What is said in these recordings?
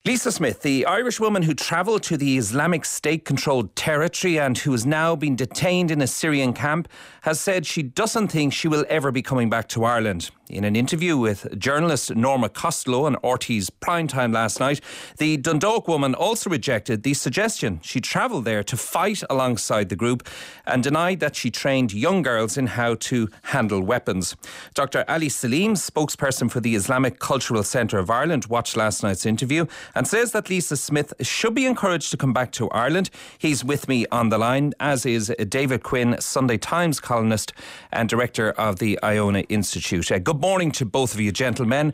Lisa Smith, the Irish woman who travelled to the Islamic State-controlled territory and who has now been detained in a Syrian camp, has said she doesn't think she will ever be coming back to Ireland. In an interview with journalist Norma Costello on RT's Primetime last night, the Dundalk woman also rejected the suggestion she travelled there to fight alongside the group and denied that she trained young girls in how to handle weapons. Dr. Ali Salim, spokesperson for the Islamic Cultural Centre of Ireland, watched last night's interview and says that Lisa Smith should be encouraged to come back to Ireland. He's with me on the line, as is David Quinn, Sunday Times columnist and director of the Iona Institute. Good morning to both of you, gentlemen.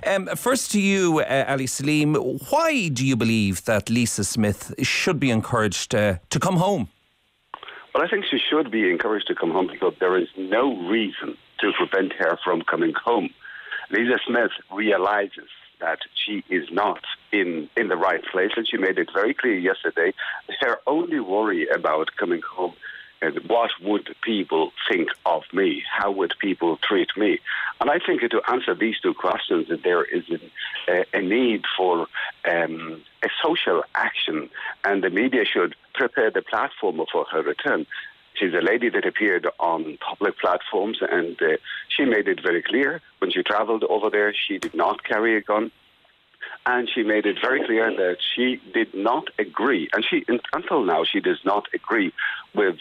First to you, Ali Salim, why do you believe that Lisa Smith should be encouraged to come home? Well, I think she should be encouraged to come home because there is no reason to prevent her from coming home. Lisa Smith realises that she is not in the right place, and she made it very clear yesterday. Her only worry about coming home is what would people think of me? How would people treat me? And I think to answer these two questions, that there is a need for a social action, and the media should prepare the platform for her return. She's a lady that appeared on public platforms, and she made it very clear when she travelled over there, she did not carry a gun. And she made it very clear that she did not agree, and until now, she does not agree with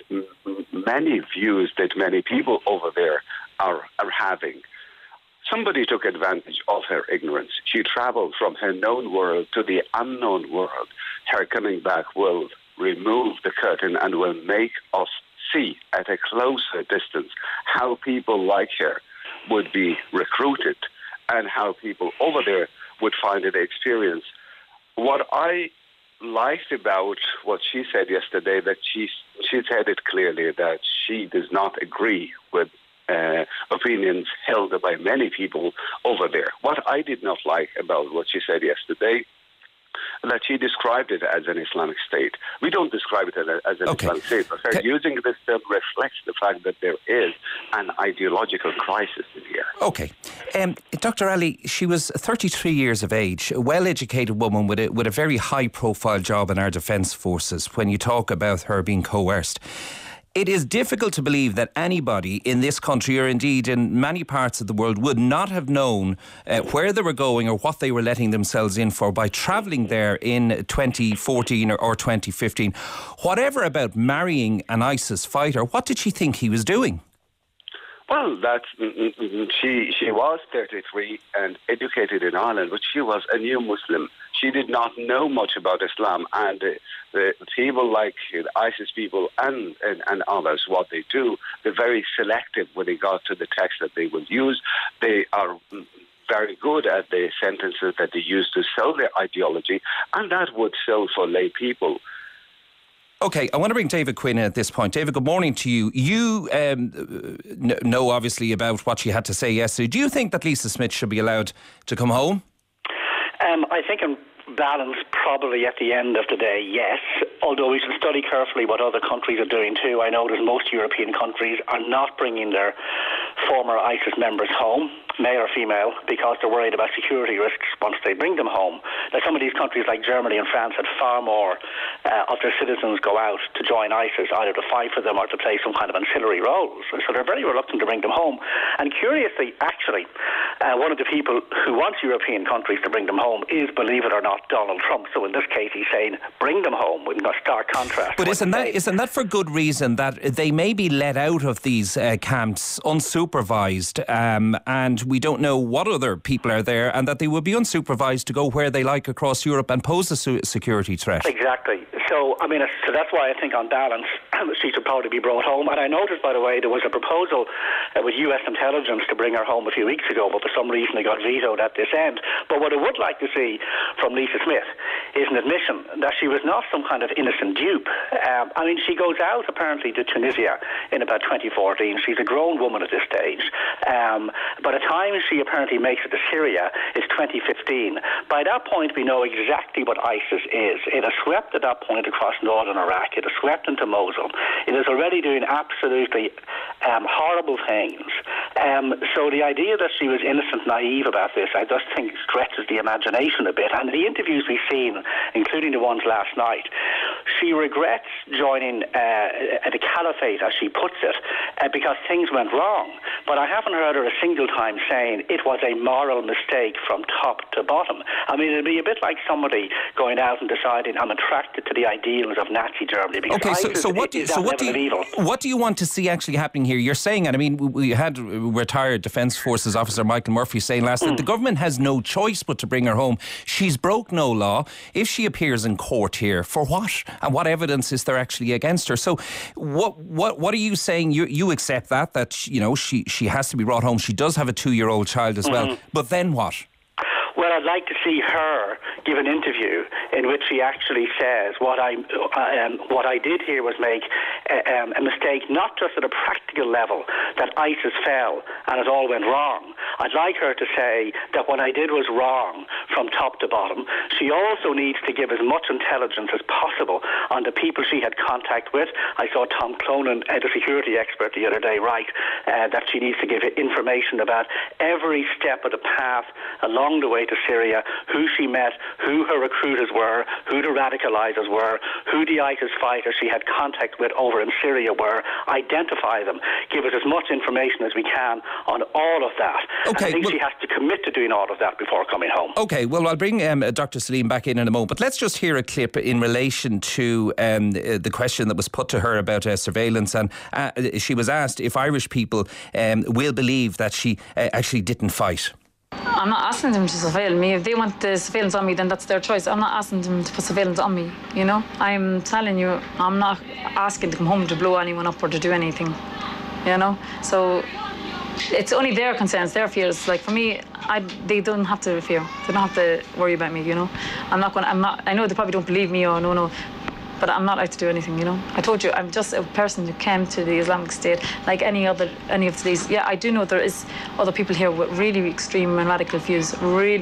many views that many people over there are having. Somebody took advantage of her ignorance. She travelled from her known world to the unknown world. Her coming back will remove the curtain and will make us see at a closer distance how people like her would be recruited and how people over there would find the experience. What I liked about what she said yesterday, that she said it clearly that she does not agree with opinions held by many people over there. What I did not like about what she said yesterday, that she described it as an Islamic State. We don't describe it as an Islamic State, but her using this term reflects the fact that there is an ideological crisis in here. Okay. Dr. Ali, she was 33 years of age, a well-educated woman with a very high-profile job in our defence forces when you talk about her being coerced. It is difficult to believe that anybody in this country, or indeed in many parts of the world, would not have known where they were going or what they were letting themselves in for by travelling there in 2014 or 2015. Whatever about marrying an ISIS fighter, what did she think he was doing? Well, she was 33 and educated in Ireland, but she was a new Muslim. She did not know much about Islam, and the people like the ISIS people and others, what they do, they're very selective when they got to the text that they will use. They are very good at the sentences that they use to sell their ideology, and that would sell for lay people. Okay, I want to bring David Quinn in at this point. David, good morning to you. You know, obviously, about what she had to say yesterday. Do you think that Lisa Smith should be allowed to come home? I think in balance, probably at the end of the day, yes. Although we should study carefully what other countries are doing too. I know that most European countries are not bringing their former ISIS members home, male or female, because they're worried about security risks once they bring them home. Now, some of these countries like Germany and France had far more of their citizens go out to join ISIS, either to fight for them or to play some kind of ancillary roles. So they're very reluctant to bring them home. And curiously, actually, one of the people who wants European countries to bring them home is, believe it or not, Donald Trump. So in this case, he's saying, bring them home, with a stark contrast. But isn't that for good reason, that they may be let out of these camps unsupervised, and we don't know what other people are there, and that they would be unsupervised to go where they like across Europe and pose a security threat? Exactly. So, so that's why I think on balance, she should probably be brought home. And I noticed, by the way, there was a proposal with US intelligence to bring her home a few weeks ago, but for some reason it got vetoed at this end. But what I would like to see from Lisa Smith is an admission that she was not some kind of innocent dupe. She goes out apparently to Tunisia in about 2014. She's a grown woman at this stage. By the time she apparently makes it to Syria, it's 2015. By that point, we know exactly what ISIS is. It has swept at that point across northern Iraq. It has swept into Mosul. It is already doing absolutely horrible things So the idea that she was innocent, naive about this, I just think stretches the imagination a bit. And the interviews we've seen, including the ones last night, she regrets joining the caliphate, as she puts it, because things went wrong. But I haven't heard her a single time saying it was a moral mistake from top to bottom. I mean, it'd be a bit like somebody going out and deciding, I'm attracted to the ideals of Nazi Germany. Okay, what do you want to see actually happening here? You're saying, and I mean, we had retired Defence Forces officer Michael Murphy saying last night the government has no choice but to bring her home. She's broke no law. If she appears in court here, for what? And what evidence is there actually against her? So what are you saying? You accept that you know she has to be brought home. She does have a 2-year-old child as well. But then what? Well, I'd like to see her give an interview in which she actually says what I did here was make a mistake, not just at a practical level, that ISIS fell and it all went wrong. I'd like her to say that what I did was wrong from top to bottom. She also needs to give as much intelligence as possible on the people she had contact with. I saw Tom Clonan, the security expert, the other day write that she needs to give information about every step of the path along the way to Syria, who she met, who her recruiters were, who the radicalizers were, who the ISIS fighters she had contact with over in Syria were, identify them, give us as much information as we can on all of that. Okay, I think she has to commit to doing all of that before coming home. Okay, well, I'll bring Dr. Salim back in a moment, but let's just hear a clip in relation to the question that was put to her about surveillance, and she was asked if Irish people will believe that she actually didn't fight. I'm not asking them to surveil me. If they want the surveillance on me, then that's their choice. I'm not asking them to put surveillance on me, you know. I'm telling you, I'm not asking to come home to blow anyone up or to do anything, you know. So it's only their concerns, their fears. Like for me, they don't have to fear. They don't have to worry about me, you know. I know they probably don't believe me or no. But I'm not out to do anything, you know. I told you, I'm just a person who came to the Islamic State like any of these. Yeah, I do know there is other people here with really extreme and radical views,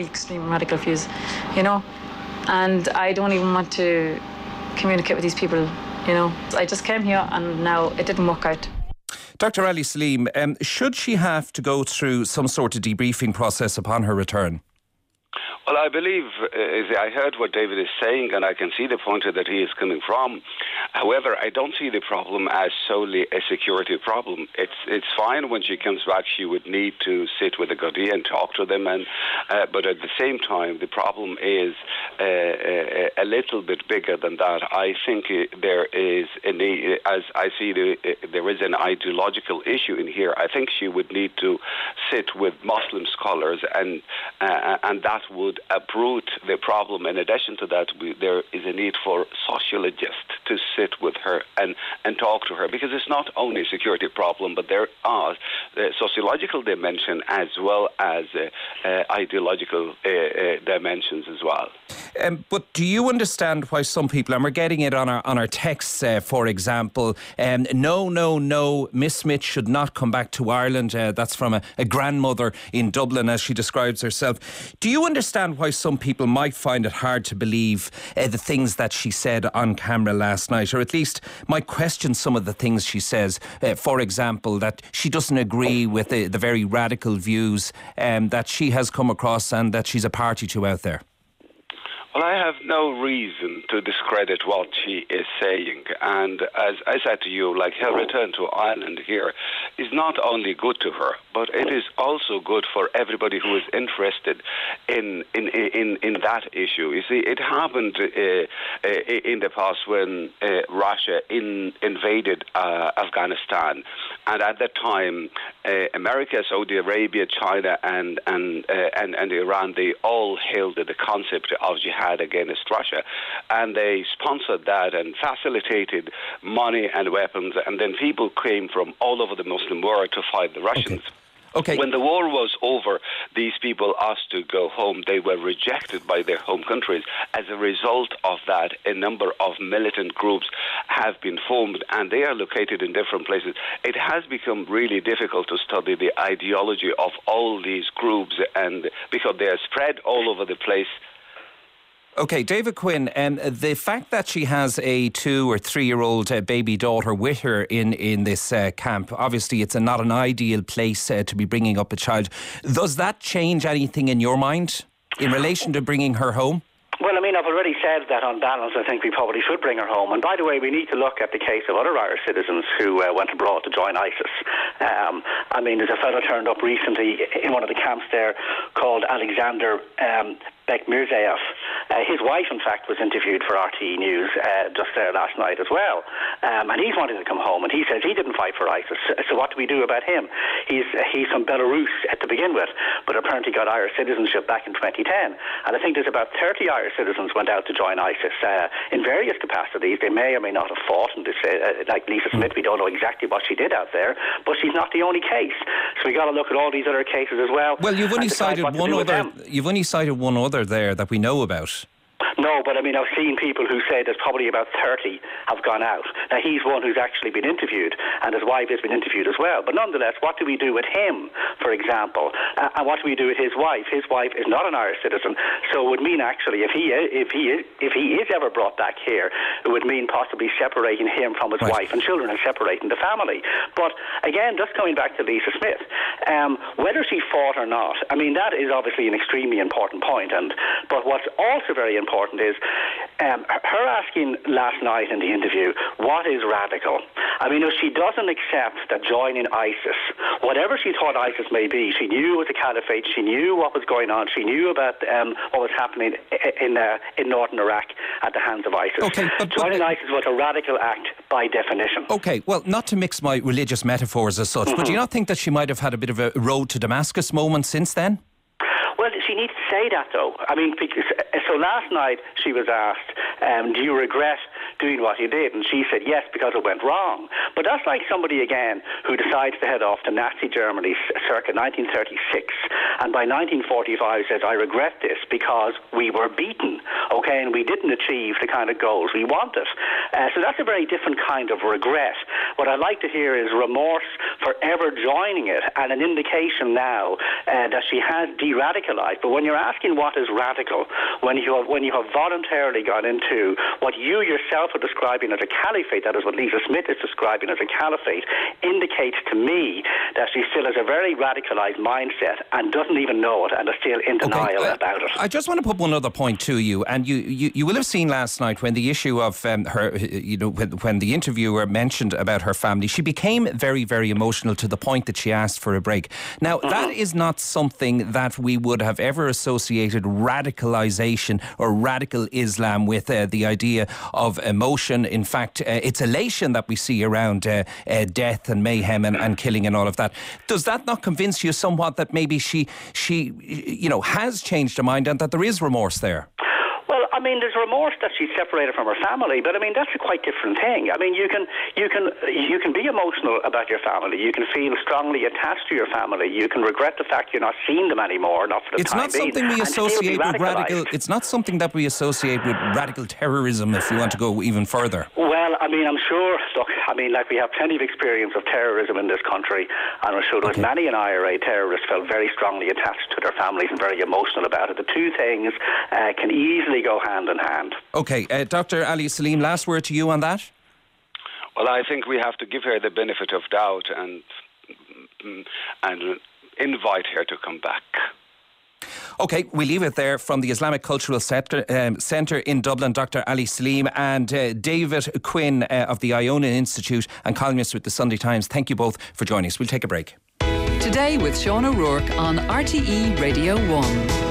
you know. And I don't even want to communicate with these people, you know. I just came here and now it didn't work out. Dr. Ali Salim, should she have to go through some sort of debriefing process upon her return? Well, I believe, I heard what David is saying, and I can see the point that he is coming from. However, I don't see the problem as solely a security problem. It's fine when she comes back, she would need to sit with the Gardaí and talk to them, but at the same time, the problem is a little bit bigger than that. I think there is as I see there is an ideological issue in here. I think she would need to sit with Muslim scholars, and that would uproot the problem. In addition to that, there is a need for sociologists to sit with her and talk to her, because it's not only a security problem, but there are sociological dimension as well as ideological dimensions as well. But do you understand why some people, and we're getting it on our texts, for example, no, Miss Smith should not come back to Ireland. That's from a grandmother in Dublin, as she describes herself. Do you understand why some people might find it hard to believe the things that she said on camera last night, or at least might question some of the things she says? For example, that she doesn't agree with the very radical views that she has come across and that she's a party to out there. Well, I have no reason to discredit what she is saying. And as I said to you, like, her return to Ireland here is not only good to her, but it is also good for everybody who is interested in that issue. You see, it happened in the past when Russia invaded Afghanistan. And at that time, America, Saudi Arabia, China, and Iran, they all hailed the concept of jihad against Russia, and they sponsored that and facilitated money and weapons, and then people came from all over the Muslim world to fight the Russians. Okay. When the war was over, these people asked to go home. They were rejected by their home countries. As a result of that, a number of militant groups have been formed, and they are located in different places. It has become really difficult to study the ideology of all these groups, and because they are spread all over the place. OK, David Quinn, the fact that she has a 2 or 3-year-old baby daughter with her in this camp, obviously it's not an ideal place to be bringing up a child. Does that change anything in your mind in relation to bringing her home? Well, I mean, I've already said that on balance, I think we probably should bring her home. And by the way, we need to look at the case of other Irish citizens who went abroad to join ISIS. I mean, there's a fellow turned up recently in one of the camps there called Alexander Bekmirzaev. His wife, in fact, was interviewed for RTE News just there last night as well. And he's wanting to come home, and he says he didn't fight for ISIS. So what do we do about him? He's from Belarus to begin with, but apparently got Irish citizenship back in 2010. And I think there's about 30 Irish citizens went out to join ISIS in various capacities. They may or may not have fought. And like Lisa Smith, we don't know exactly what she did out there, but she's not the only case. So we got to look at all these other cases as well. Well, you've only cited one other. You've only cited one other there that we know about. No, but I mean, I've seen people who say there's probably about 30 have gone out. Now, he's one who's actually been interviewed, and his wife has been interviewed as well. But nonetheless, what do we do with him, for example? And what do we do with his wife? His wife is not an Irish citizen, so it would mean actually, if he is ever brought back here, it would mean possibly separating him from his wife and children and separating the family. But again, just coming back to Lisa Smith, whether she fought or not, I mean, that is obviously an extremely important point. But what's also very important is her asking last night in the interview, what is radical? I mean, if she doesn't accept that joining ISIS, whatever she thought ISIS may be, she knew it was a caliphate, she knew what was going on, she knew about what was happening in northern Iraq at the hands of ISIS. Okay, joining ISIS was a radical act by definition. Okay, well, not to mix my religious metaphors as such, but do you not think that she might have had a bit of a road to Damascus moment since then? Well, she needs to say that, though. I mean, so last night she was asked, do you regret doing what you did? And she said yes, because it went wrong. But that's like somebody, again, who decides to head off to Nazi Germany circa 1936, and by 1945 says, I regret this because we were beaten, okay, and we didn't achieve the kind of goals we wanted. So that's a very different kind of regret. What I'd like to hear is remorse for ever joining it, and an indication now that she has de-radicalized. But when you're asking what is radical, when you have voluntarily gone into what you yourself are describing as a caliphate, that is what Lisa Smith is describing as a caliphate, indicates to me that she still has a very radicalized mindset and doesn't even know it and is still in denial about it. I just want to put one other point to you, and you will have seen last night when the issue of her, when the interviewer mentioned about her family, she became very, very emotional to the point that she asked for a break. Now, that is not something that we would have ever associated radicalization or radical Islam with, the idea of emotion. In fact, it's elation that we see around death and mayhem and killing and all of that. Does that not convince you somewhat that maybe she has changed her mind and that there is remorse there? Well, I mean, there's remorse that she's separated from her family, but I mean, that's a quite different thing. I mean, you can be emotional about your family. You can feel strongly attached to your family. You can regret the fact you're not seeing them anymore, not for the time being. It's not something that we associate with radical terrorism, if you want to go even further. Well, I mean, I'm sure, look, I mean, like we have plenty of experience of terrorism in this country, and I'm sure there's many an IRA terrorist felt very strongly attached to their families and very emotional about it. The two things can easily go hand in hand. Okay, Dr. Ali Salim, last word to you on that? Well, I think we have to give her the benefit of doubt and invite her to come back. OK, we leave it there from the Islamic Cultural Centre in Dublin, Dr. Ali Salim and David Quinn of the Iona Institute and columnist with the Sunday Times. Thank you both for joining us. We'll take a break. Today with Sean O'Rourke on RTE Radio 1.